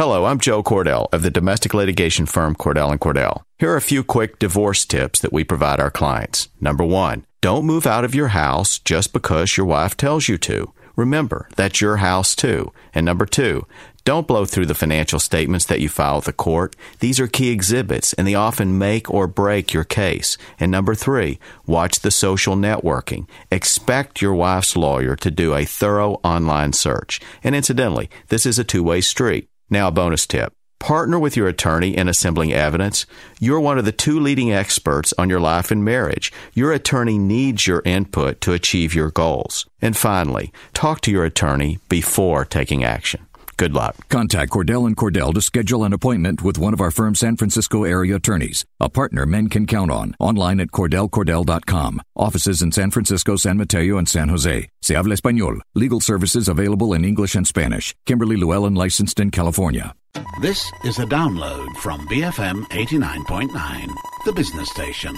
Hello, I'm Joe Cordell of the domestic litigation firm Cordell & Cordell. Here are a few quick divorce tips that we provide our clients. Number 1, don't move out of your house just because your wife tells you to. Remember, that's your house too. And number 2, don't blow through the financial statements that you file with the court. These are key exhibits, and they often make or break your case. And number 3, watch the social networking. Expect your wife's lawyer to do a thorough online search. And incidentally, this is a two-way street. Now, a bonus tip. Partner with your attorney in assembling evidence. You're one of the 2 leading experts on your life and marriage. Your attorney needs your input to achieve your goals. And finally, talk to your attorney before taking action. Good luck. Contact Cordell & Cordell to schedule an appointment with one of our firm's San Francisco area attorneys, a partner men can count on. Online at CordellCordell.com. Offices in San Francisco, San Mateo, and San Jose. Se habla español. Legal services available in English and Spanish. Kimberly Llewellyn, licensed in California. This is a download from BFM 89.9, the business station.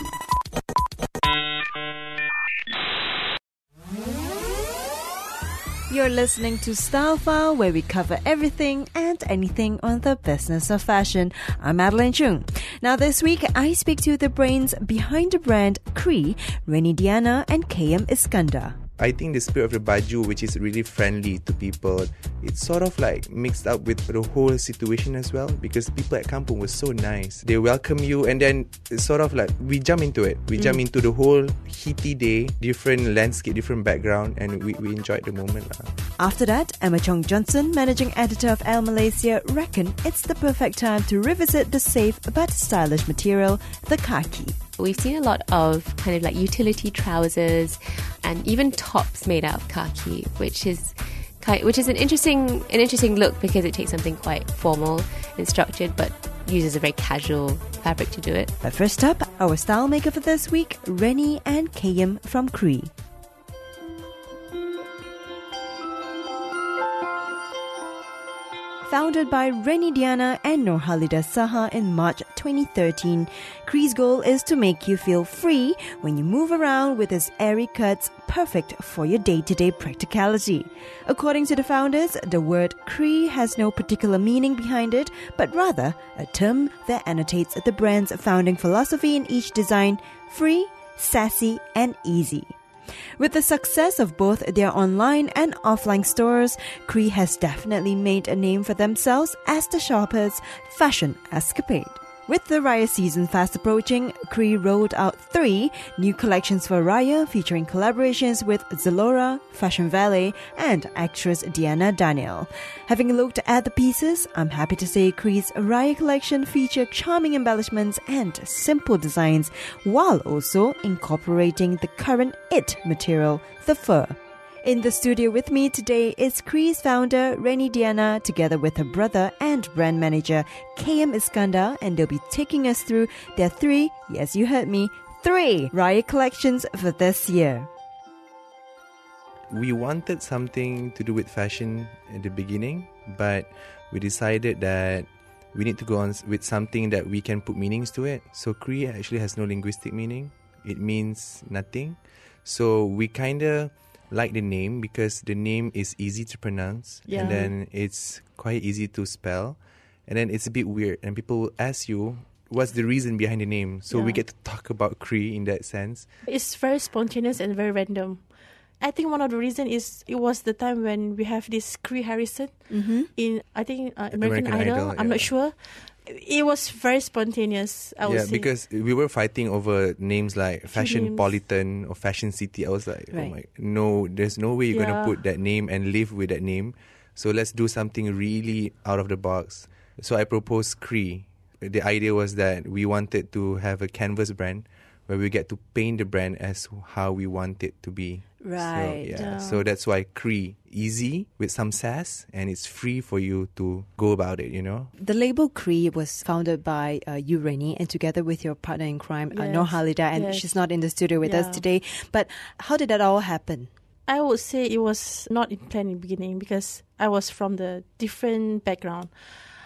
You're listening to Style File, where we cover everything and anything on the business of fashion. I'm Madeline Chung. Now this week, I speak to the brains behind the brand Cree, Renny Diana and KM Iskandar. I think the spirit of the baju, which is really friendly to people, it's sort of like mixed up with the whole situation as well, because people at Kampung were so nice. They welcome you, and then it's sort of like we jump into it. We jump into the whole heaty day, different landscape, different background, and we enjoyed the moment. After that, Emma Chong Johnson, managing editor of Elle Malaysia, reckon it's the perfect time to revisit the safe but stylish material, the khaki. We've seen a lot of kind of like utility trousers and even tops made out of khaki, which is an interesting look, because it takes something quite formal and structured but uses a very casual fabric to do it. But first up, our style maker for this week, Renny and KM from Cree. Founded by Renny Diana and Nurhalida Saha in March 2013, Cree's goal is to make you feel free when you move around with its airy cuts, perfect for your day-to-day practicality. According to the founders, the word Cree has no particular meaning behind it, but rather a term that annotates the brand's founding philosophy in each design: free, sassy, and easy. With the success of both their online and offline stores, Cree has definitely made a name for themselves as the shopper's fashion escapade. With the Raya season fast approaching, Cree rolled out 3 new collections for Raya, featuring collaborations with Zalora, Fashion Valet, and actress Diana Daniel. Having looked at the pieces, I'm happy to say Cree's Raya collection featured charming embellishments and simple designs, while also incorporating the current it material, the fur. In the studio with me today is Cree's founder, Renny Diana, together with her brother and brand manager, KM Iskandar, and they'll be taking us through their 3, yes, you heard me, 3 Raya collections for this year. We wanted something to do with fashion at the beginning, but we decided that we need to go on with something that we can put meanings to it. So Cree actually has no linguistic meaning. It means nothing. So we kind of like the name because the name is easy to pronounce, and then it's quite easy to spell, and then it's a bit weird, and people will ask you what's the reason behind the name. So we get to talk about Cree in that sense. It's very spontaneous and very random. I think one of the reasons is it was the time when we have this Cree Harrison in, I think, American Idol. I'm not sure. It was very spontaneous, I would say. Because we were fighting over names like Fashionpolitan or Fashion City. I was like, oh my, no, there's no way you're going to put that name and live with that name. So let's do something really out of the box. So I proposed Cree. The idea was that we wanted to have a canvas brand where we get to paint the brand as how we want it to be. Right. So, so that's why Cree, easy with some sass, and it's free for you to go about it, you know. The label Cree was founded by you, Renny, and together with your partner in crime, Nurhalida, and she's not in the studio with us today. But how did that all happen? I would say it was not in plan in the beginning because I was from the different background.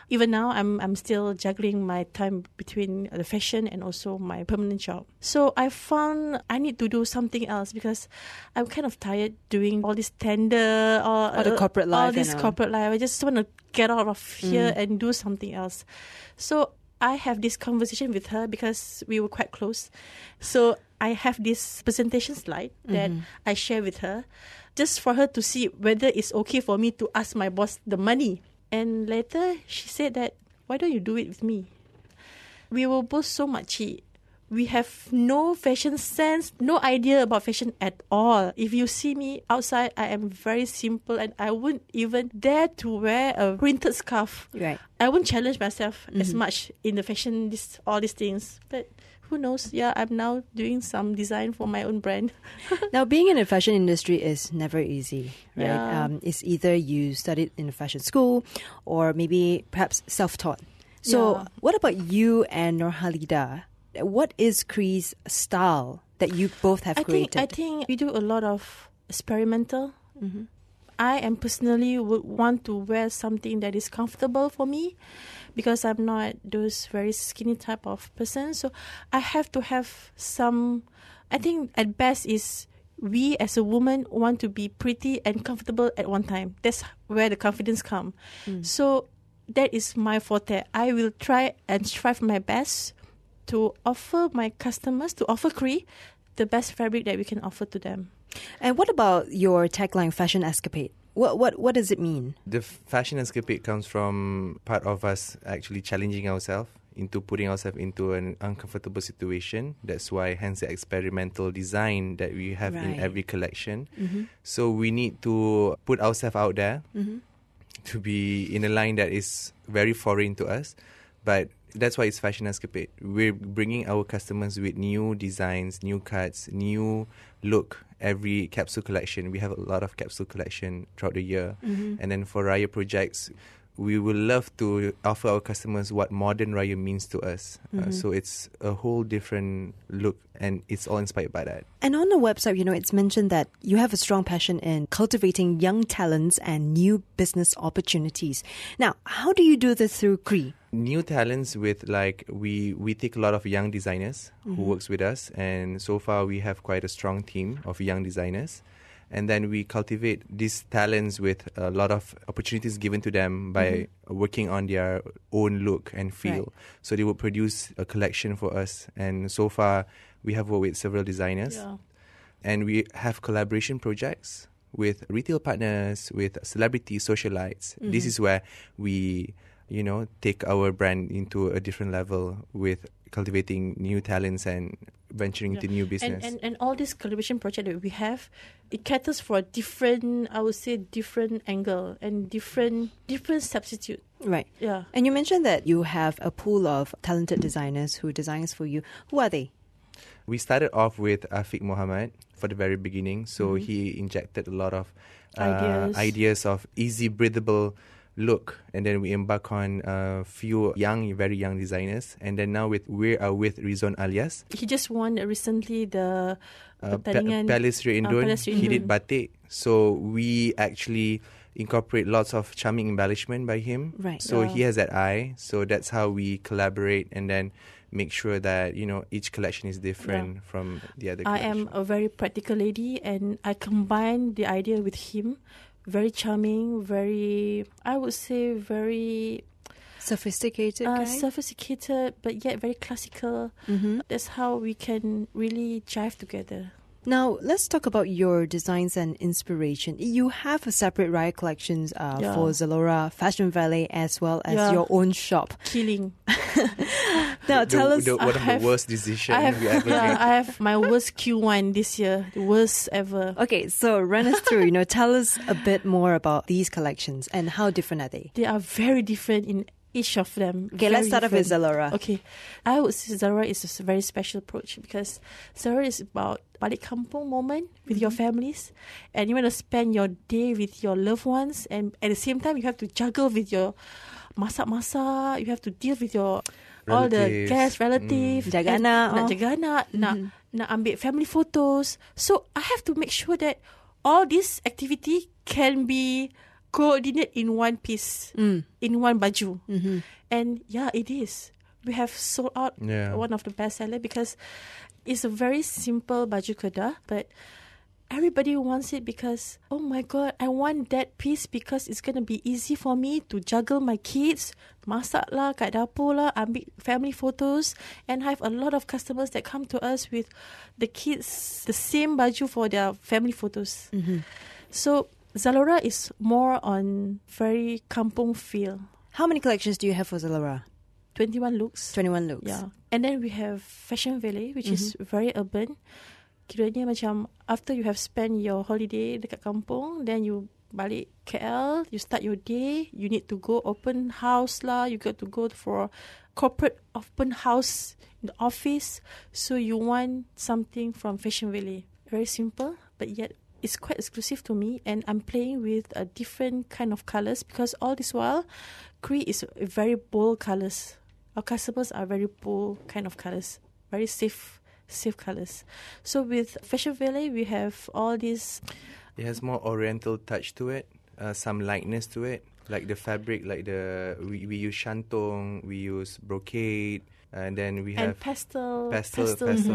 even now, I'm still juggling my time between the fashion and also my permanent job. So I found I need to do something else because I'm kind of tired doing all this tender or the corporate life. All this corporate life. I just want to get out of here and do something else. So I have this conversation with her because we were quite close. So I have this presentation slide that I share with her just for her to see whether it's okay for me to ask my boss the money. And later she said that, why don't you do it with me? We were both so machy. We have no fashion sense, no idea about fashion at all. If you see me outside, I am very simple and I wouldn't even dare to wear a printed scarf. Right. I wouldn't challenge myself as much in the fashion, all these things. But who knows? Yeah, I'm now doing some design for my own brand. Now, being in the fashion industry is never easy, right? Yeah. It's either you studied in a fashion school or maybe perhaps self-taught. So what about you and Nurhalida? What is Cree's style that you both have created? I think we do a lot of experimental. I am personally would want to wear something that is comfortable for me because I'm not those very skinny type of person. So I have to have some, I think at best is we as a woman want to be pretty and comfortable at one time. That's where the confidence comes. So that is my forte. I will try and strive my best to offer my customers, to offer Cree, the best fabric that we can offer to them. And what about your tagline, Fashion Escapade? What does it mean? The fashion escapade comes from part of us actually challenging ourselves into putting ourselves into an uncomfortable situation. That's why, hence the experimental design that we have in every collection. So we need to put ourselves out there to be in a line that is very foreign to us. But that's why it's Fashion Escapade. We're bringing our customers with new designs, new cuts, new look. Every capsule collection, we have a lot of capsule collection throughout the year. And then for Raya projects, we will love to offer our customers what modern Raya means to us. So it's a whole different look and it's all inspired by that. And on the website, it's mentioned that you have a strong passion in cultivating young talents and new business opportunities. Now, how do you do this through Cree? New talents with we take a lot of young designers who works with us, and so far we have quite a strong team of young designers. And then we cultivate these talents with a lot of opportunities given to them by working on their own look and feel. Right. So they will produce a collection for us. And so far, we have worked with several designers. Yeah. And we have collaboration projects with retail partners, with celebrity socialites. This is where we, take our brand into a different level with cultivating new talents and venturing into new business. And all this collaboration project that we have, it caters for a different, I would say, different angle and different substitute. Right. Yeah. And you mentioned that you have a pool of talented designers who designs for you. Who are they? We started off with Afiq Muhammad for the very beginning. So he injected a lot of ideas of easy, breathable look, and then we embark on a few very young designers, and then now we are with Rizwan Alias. He just won recently the Palace Reindun. He did batik, so we actually incorporate lots of charming embellishment by him. Right. So he has that eye. So that's how we collaborate, and then make sure that each collection is different from the other collection. I am a very practical lady, and I combine the idea with him. Very charming, I would say very sophisticated, sophisticated, but yet very classical. That's how we can really jive together. Now, let's talk about your designs and inspiration. You have a separate Raya collections for Zalora, Fashion Valley, as well as your own shop. Killing. Now, tell us. One of the worst decisions we ever made. I have my worst Q1 this year. The worst ever. Okay, so run us through. Tell us a bit more about these collections and how different are they? They are very different in each of them. Okay, let's start off with Zalora. Okay, I would say Zalora is a very special approach because Zalora is about balik kampung moment with your families, and you want to spend your day with your loved ones, and at the same time you have to juggle with your masak-masak, you have to deal with your all the guests, relatives, jaga anak, nak ambil family photos. So I have to make sure that all this activity can be coordinate in one piece, in one baju. And yeah, it is. We have sold out one of the best seller because it's a very simple baju kedah, but everybody wants it because, oh my God, I want that piece because it's going to be easy for me to juggle my kids, masak lah, kat dapur lah, ambil family photos. And I have a lot of customers that come to us with the kids, the same baju for their family photos. So Zalora is more on very kampung feel. How many collections do you have for Zalora? 21 looks. 21 looks. Yeah. And then we have Fashion Valley, which is very urban. Kiranya macam after you have spent your holiday dekat kampung, then you balik KL, you start your day, you need to go open house lah, you got to go for corporate open house in the office. So you want something from Fashion Valley. Very simple, but yet it's quite exclusive to me, and I'm playing with a different kind of colours because all this while, Cree is very bold colours. Our customers are very bold kind of colours, very safe colours. So with Fashion Valley, we have all these. It has more oriental touch to it, some lightness to it, like the fabric, like we use shantong, we use brocade, and then we have pastel colours.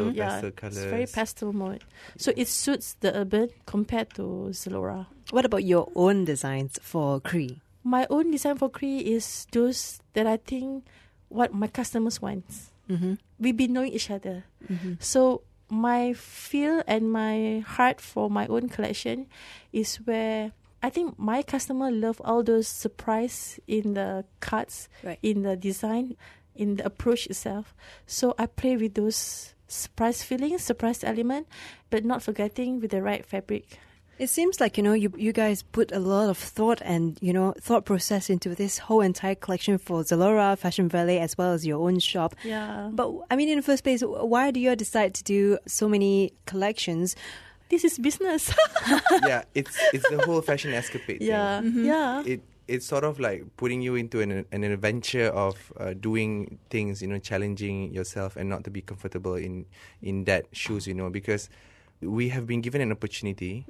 It's very pastel mode. So it suits the urban compared to Zalora. What about your own designs for Cree? My own design for Cree is those that I think what my customers want. We've been knowing each other. So my feel and my heart for my own collection is where I think my customer love all those surprise in the cuts, in the design, in the approach itself. So I play with those surprise feelings, surprise element, but not forgetting with the right fabric. It seems like, you guys put a lot of thought and, thought process into this whole entire collection for Zalora, Fashion Valley, as well as your own shop. Yeah. But, in the first place, why do you decide to do so many collections? This is business. Yeah, it's the whole fashion escapade thing. Yeah. It's sort of like putting you into an adventure of doing things, challenging yourself and not to be comfortable in that shoes, because we have been given an opportunity.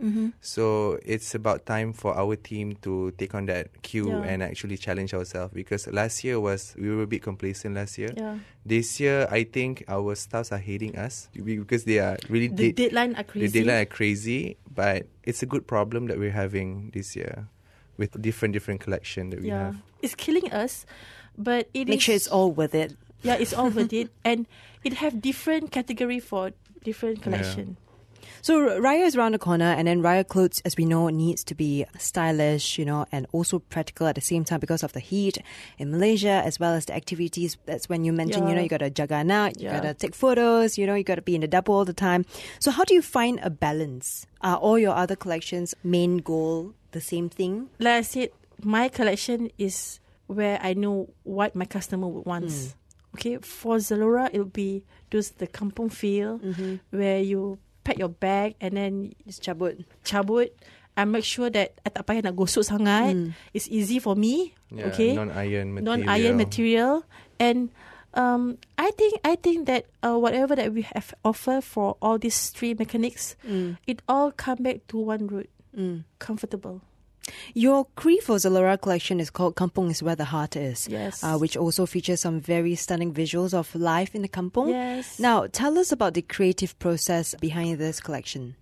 So it's about time for our team to take on that cue and actually challenge ourselves, because last year we were a bit complacent last year. Yeah. This year, I think our staffs are hating us because they are really... The deadline are crazy. The deadline are crazy, but it's a good problem that we're having this year with different collection that we have. It's killing us, but Make sure it's all worth it. Yeah, it's all worth it. And it have different category for different collection. So Raya is around the corner, and then Raya clothes, as we know, needs to be stylish, and also practical at the same time because of the heat in Malaysia, as well as the activities. That's when you mentioned, you got to jaga anak, you got to take photos, you got to be in the dapur all the time. So how do you find a balance? Are all your other collections main goal the same thing? Like I said, my collection is where I know what my customer wants. Okay, for Zalora, it'll be the kampung feel where you pack your bag and then just cabut and make sure that I tak payah nak gosok sangat. It's easy for me. Okay, non-iron material. And I think that whatever that we have offer for all these three mechanics, it all come back to one route. Comfortable. Your Cree for Zalora collection is called Kampung is Where the Heart Is. Yes. Which also features some very stunning visuals of life in the kampung. Yes. Now, tell us about the creative process behind this collection.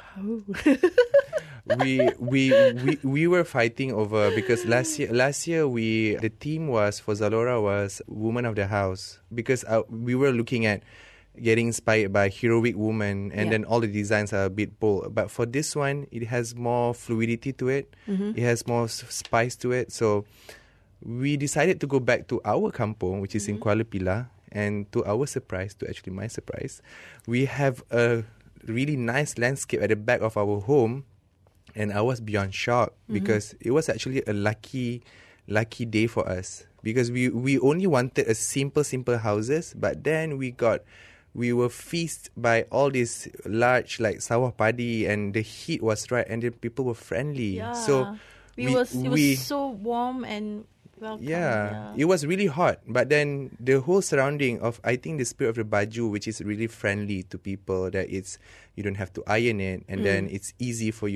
We were fighting over, because last year the theme was for Zalora was Woman of the House, because we were looking at getting inspired by heroic woman, and then all the designs are a bit bold. But for this one, it has more fluidity to it. It has more spice to it. So we decided to go back to our kampung, which is in Kuala Pilah. And to our surprise, actually my surprise, we have a really nice landscape at the back of our home. And I was beyond shocked because it was actually a lucky day for us. Because we only wanted a simple houses, but then we were feasted by all these large like sawah padi, and the heat was right, and the people were friendly. Yeah. So it was so warm and welcome. Yeah, it was really hot. But then the whole surrounding of, I think, the spirit of the baju, which is really friendly to people, that you don't have to iron it, and then it's easy for you.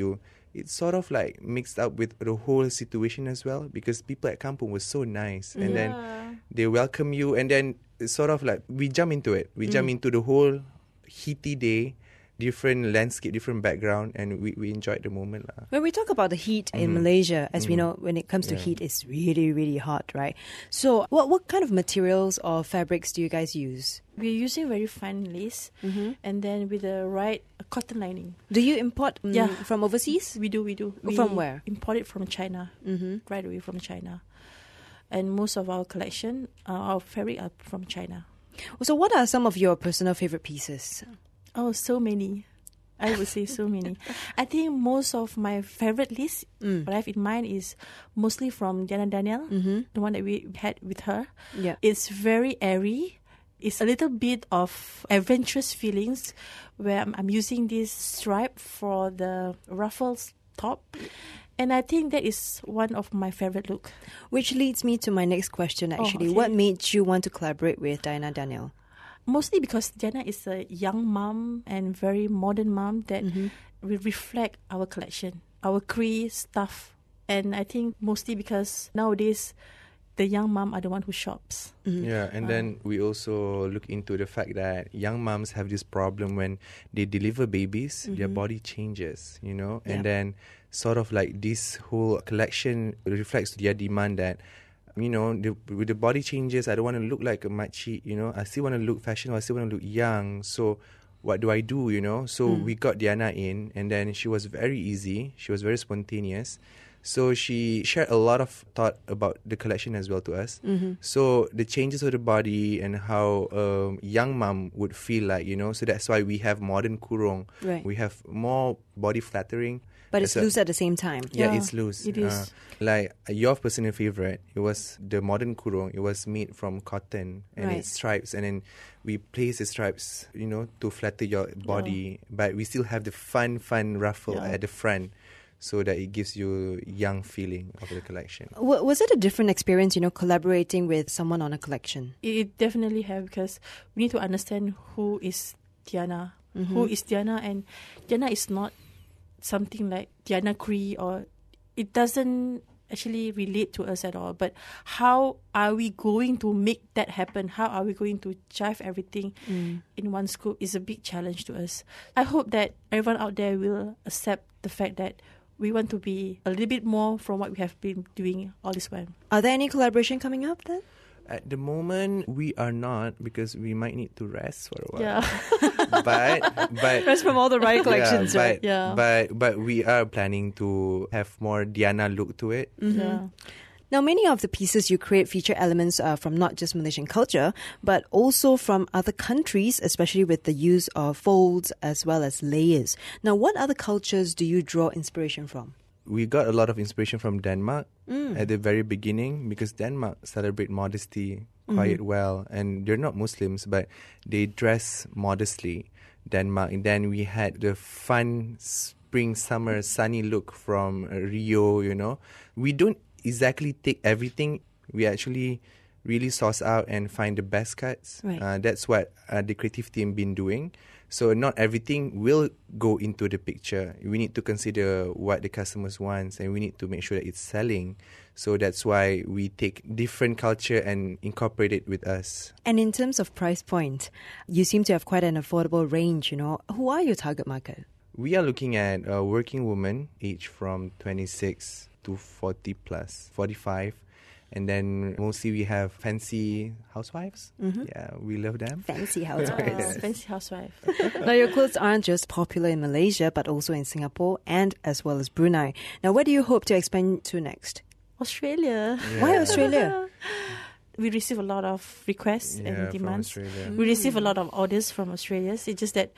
it's sort of like mixed up with the whole situation as well, because people at Kampung were so nice, and then they welcome you, and then it's sort of like we jump into it. We jump into the whole heaty day, different landscape, different background, and we enjoyed the moment. When we talk about the heat in Malaysia, as we know, when it comes to heat, it's really, really hot, right? So what kind of materials or fabrics do you guys use? We're using very fine lace, and then with the right cotton lining. Do you import from overseas? We do. From where? Import it from China, right away from China. And most of our collection, our fabric are from China. So what are some of your personal favorite pieces? Oh, so many. I would say so many. I think most of my favorite list, what I have in mind, is mostly from Diana Daniel, the one that we had with her. Yeah. It's very airy. It's a little bit of adventurous feelings, where I'm using this stripe for the ruffles top. And I think that is one of my favorite look. Which leads me to my next question, actually. What made you want to collaborate with Diana Daniel? Mostly because Diana is a young mom and very modern mom that will reflect our collection, our Cree stuff. And I think mostly because nowadays the young mom are the one who shops. Yeah, and then we also look into the fact that young moms have this problem when they deliver babies, their body changes, you know, and then sort of like this whole collection reflects their demand that, you know, with the body changes, I don't want to look like a makcik, you know, I still want to look fashionable, I still want to look young, so what do I do, you know? So we got Diana in, and then she was very easy, she was very spontaneous. So she shared a lot of thought about the collection as well to us. So the changes of the body and how young mom would feel like, you know. So that's why we have modern kurung. Right. We have more body flattering. But it's loose at the same time. Yeah, it's loose. It is. Like your personal favorite, it was the modern kurung. It was made from cotton and it's stripes. And then we place the stripes, you know, to flatter your body. But we still have the fun ruffle at the front, so that it gives you young feeling of the collection. Was it a different experience, you know, collaborating with someone on a collection? It definitely have, because we need to understand who is Diana. Who is Diana, and Diana is not something like Diana Cree, or it doesn't actually relate to us at all. But how are we going to make that happen? How are we going to jive everything in one scoop is a big challenge to us. I hope that everyone out there will accept the fact that we want to be a little bit more from what we have been doing all this while. Are there any collaboration coming up then? At the moment, we are not, because we might need to rest for a while. Yeah. but Rest from all the riot collections, right? Yeah. But we are planning to have more Diana look to it. Yeah. Now, many of the pieces you create feature elements from not just Malaysian culture, but also from other countries, especially with the use of folds as well as layers. Now, what other cultures do you draw inspiration from? We got a lot of inspiration from Denmark at the very beginning, because Denmark celebrate modesty quite well, and they're not Muslims, but they dress modestly. Denmark, and then we had the fun spring, summer, sunny look from Rio. You know, we don't exactly take everything. We actually really source out and find the best cuts. Right. That's what the creative team been doing. So not everything will go into the picture. We need to consider what the customers want, and we need to make sure that it's selling. So that's why we take different culture and incorporate it with us. And in terms of price point, you seem to have quite an affordable range, you know. Who are your target market? We are looking at a working woman, age from 26 to 40 plus, 45. And then mostly we have fancy housewives. Yeah, we love them. Fancy housewives. Fancy housewife. Now, your clothes aren't just popular in Malaysia, but also in Singapore and as well as Brunei. Now, where do you hope to expand to next? Australia. Yeah. Why Australia? We receive a lot of requests and from demands. Australia. We receive a lot of orders from Australia. It's just that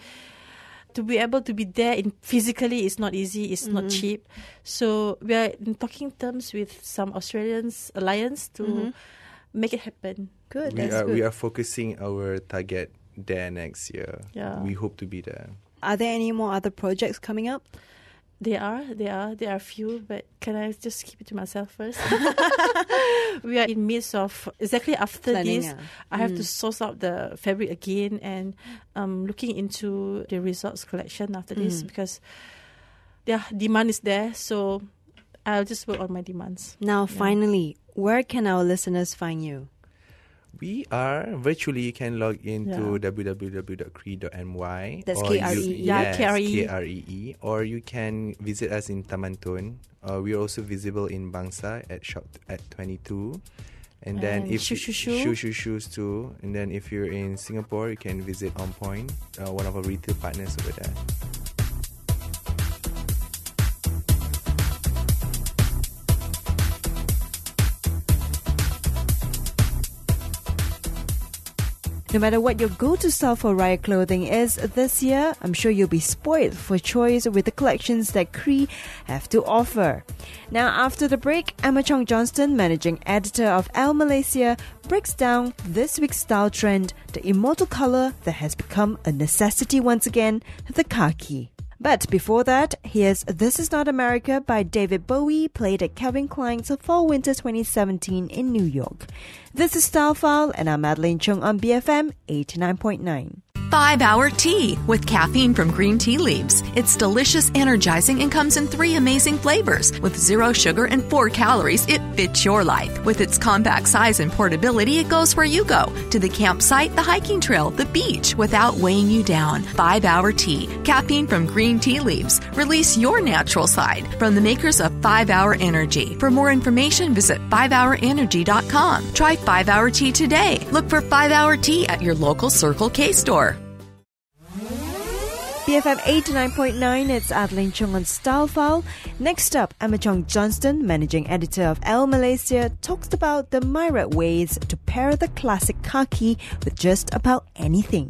to be able to be there physically is not easy, it's not cheap. So we are in talking terms with some Australians alliance to make it happen. Good, We are focusing our target there next year. Yeah. We hope to be there. Are there any more other projects coming up? There are few, but can I just keep it to myself first? We are in midst of, exactly after Planning, this, I have to source out the fabric again, and looking into the results collection after this, because the demand is there, so I'll just work on my demands. Now, finally, where can our listeners find you? We are virtually. You can log into www.kree.my. That's KREE. Yes, KREE. Or you can visit us in Taman Tun. We are also visible in Bangsa at shop at 22. And then if shoes too. And then if you're in Singapore, you can visit On Point, one of our retail partners over there. No matter what your go-to style for Raya clothing is this year, I'm sure you'll be spoiled for choice with the collections that Kree have to offer. Now, after the break, Emma Chong Johnston, managing editor of Elle Malaysia, breaks down this week's style trend, the immortal color that has become a necessity once again, the khaki. But before that, here's This Is Not America by David Bowie, played at Calvin Klein's Fall-Winter 2017 in New York. This is Style File, and I'm Madeline Chung on BFM 89.9. 5-Hour Tea with caffeine from green tea leaves. It's delicious, energizing, and comes in 3 amazing flavors. With 0 sugar and 4 calories, it fits your life. With its compact size and portability, it goes where you go. To the campsite, the hiking trail, the beach, without weighing you down. 5-Hour Tea. Caffeine from green tea leaves. Release your natural side. From the makers of 5-Hour Energy. For more information, visit 5hourenergy.com. Try 5-Hour Tea today. Look for 5-Hour Tea at your local Circle K store. BFM 89.9, it's Adeline Chung on Style File. Next up, Emma Chong Johnston, managing editor of Elle Malaysia, talks about the myriad ways to pair the classic khaki with just about anything.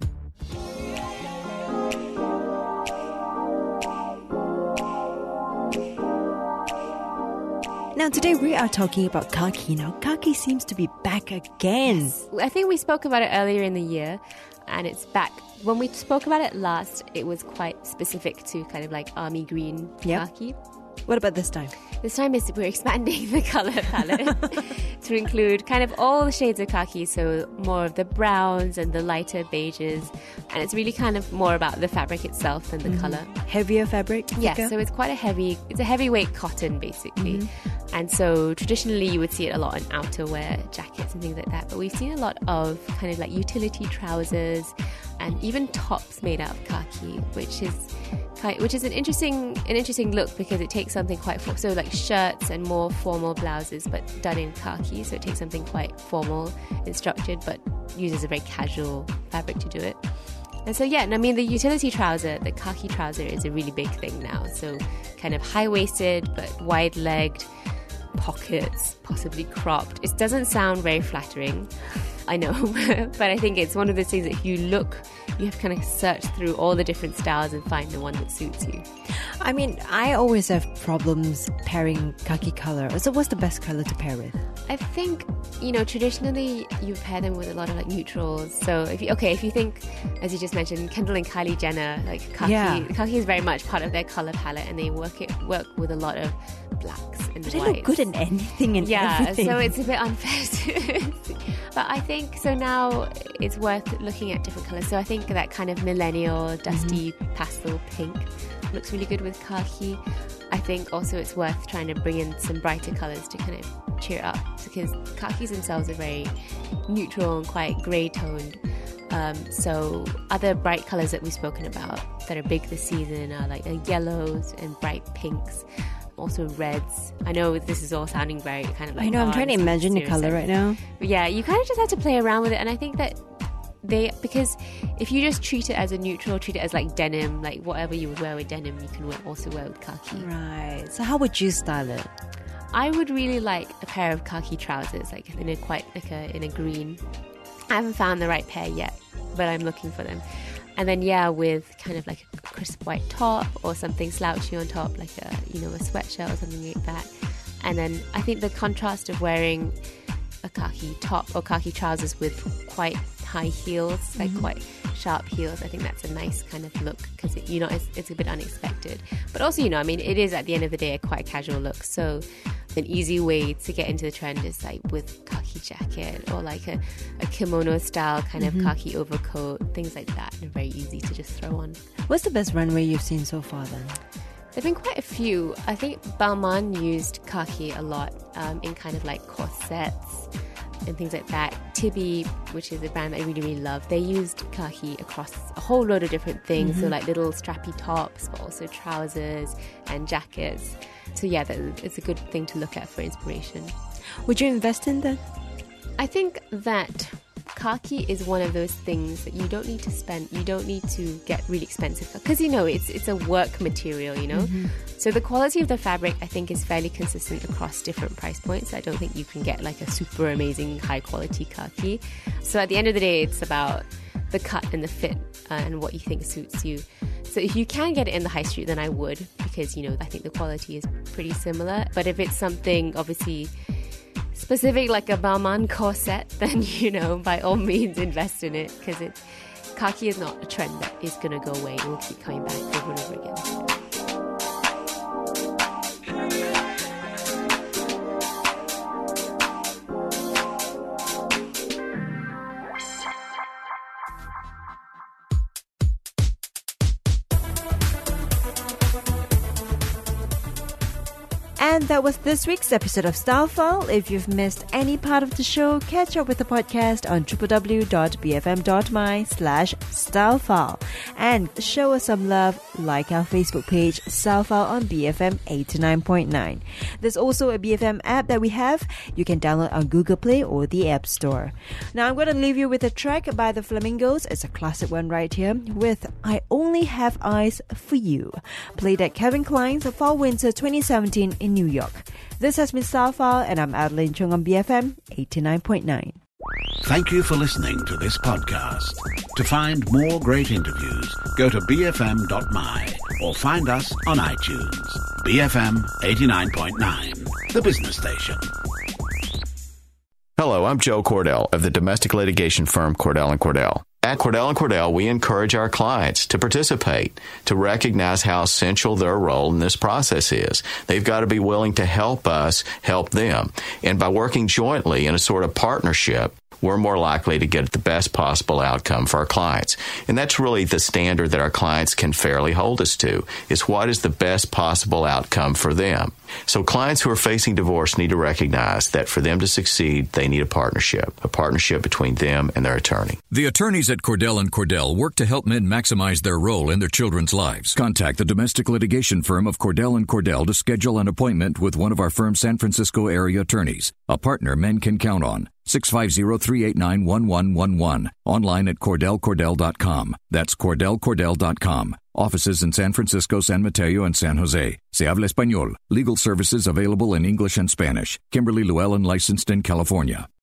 Now, today we are talking about khaki. Now, khaki seems to be back again. Yes. I think we spoke about it earlier in the year, and it's back. When we spoke about it last, it was quite specific to kind of like army green khaki. What about this time? This time we're expanding the color palette to include kind of all the shades of khaki, so more of the browns and the lighter beiges, and it's really kind of more about the fabric itself than the color. Heavier fabric? Yes, so it's a heavyweight cotton basically. And so traditionally you would see it a lot in outerwear, jackets and things like that, but we've seen a lot of kind of like utility trousers and even tops made out of khaki, which is an interesting look because it takes something quite so like shirts and more formal blouses but done in khaki, so it takes something quite formal and structured but uses a very casual fabric to do it. And so the utility trouser, the khaki trouser, is a really big thing now, so kind of high-waisted but wide-legged, pockets, possibly cropped. It doesn't sound very flattering, I know, but I think it's one of those things that if you look, you have to kind of search through all the different styles and find the one that suits you. I mean, I always have problems pairing khaki color. So what's the best color to pair with? I think, traditionally you pair them with a lot of like neutrals. So if you think, as you just mentioned, Kendall and Kylie Jenner, like khaki is very much part of their color palette, and they work with a lot of blacks and whites. They look good in anything and everything. So it's a bit unfair but I think so now it's worth looking at different colors. So I think that kind of millennial dusty pastel pink looks really good with khaki. I think also it's worth trying to bring in some brighter colors to kind of cheer it up, because khakis themselves are very neutral and quite grey toned. So other bright colors that we've spoken about that are big this season are like yellows and bright pinks, also reds. I know this is all sounding very kind of like, I know, I'm trying to imagine the color right now. But yeah, you kind of just have to play around with it, and I think that because if you just treat it as a neutral, treat it as like denim, like whatever you would wear with denim, you can also wear with khaki. Right. So how would you style it? I would really like a pair of khaki trousers, like in a green. I haven't found the right pair yet, but I'm looking for them. And then with kind of like a crisp white top or something slouchy on top, like a sweatshirt or something like that. And then I think the contrast of wearing a khaki top or khaki trousers with quite high heels, like quite sharp heels, I think that's a nice kind of look, because it's a bit unexpected. But also, it is at the end of the day a quite casual look. So an easy way to get into the trend is like with khaki jacket or like a kimono style kind of khaki overcoat, things like that, and very easy to just throw on. What's the best runway you've seen so far then? There've been quite a few. I think Balmain used khaki a lot in kind of like corsets and things like that. Tibi, which is a brand that I really, really love, they used khaki across a whole load of different things. So like little strappy tops, but also trousers and jackets. So yeah, it's a good thing to look at for inspiration. Would you invest in that? I think that khaki is one of those things that you don't need to spend. You don't need to get really expensive because it's a work material. So the quality of the fabric, I think, is fairly consistent across different price points. I don't think you can get like a super amazing high quality khaki. So at the end of the day, it's about the cut and the fit and what you think suits you. So if you can get it in the high street, then I would, because I think the quality is pretty similar. But if it's something obviously specific like a Balmain corset, then by all means invest in it, because khaki is not a trend that is going to go away. It will keep coming back over and over again. And that was this week's episode of Style File. If you've missed any part of the show, catch up with the podcast on www.bfm.my/stylefile. And show us some love, like our Facebook page, Style File on BFM 89.9. There's also a BFM app that we have. You can download on Google Play or the App Store. Now I'm going to leave you with a track by the Flamingos. It's a classic one right here with I Only Have Eyes for You. Played at Kevin Klein's Fall Winter 2017 in New York. This has been Style File, and I'm Adeline Chung on BFM 89.9. Thank you for listening to this podcast. To find more great interviews, go to bfm.my or find us on iTunes. BFM 89.9, the business station. Hello, I'm Joe Cordell of the domestic litigation firm Cordell & Cordell. At Cordell & Cordell, we encourage our clients to participate, to recognize how essential their role in this process is. They've got to be willing to help us help them. And by working jointly in a sort of partnership, we're more likely to get the best possible outcome for our clients. And that's really the standard that our clients can fairly hold us to, is what is the best possible outcome for them. So clients who are facing divorce need to recognize that for them to succeed, they need a partnership between them and their attorney. The attorneys at Cordell & Cordell work to help men maximize their role in their children's lives. Contact the domestic litigation firm of Cordell & Cordell to schedule an appointment with one of our firm's San Francisco area attorneys, a partner men can count on. 650-389-1111. Online at CordellCordell.com. That's CordellCordell.com. Offices in San Francisco, San Mateo, and San Jose. Se habla español. Legal services available in English and Spanish. Kimberly Llewellyn, licensed in California.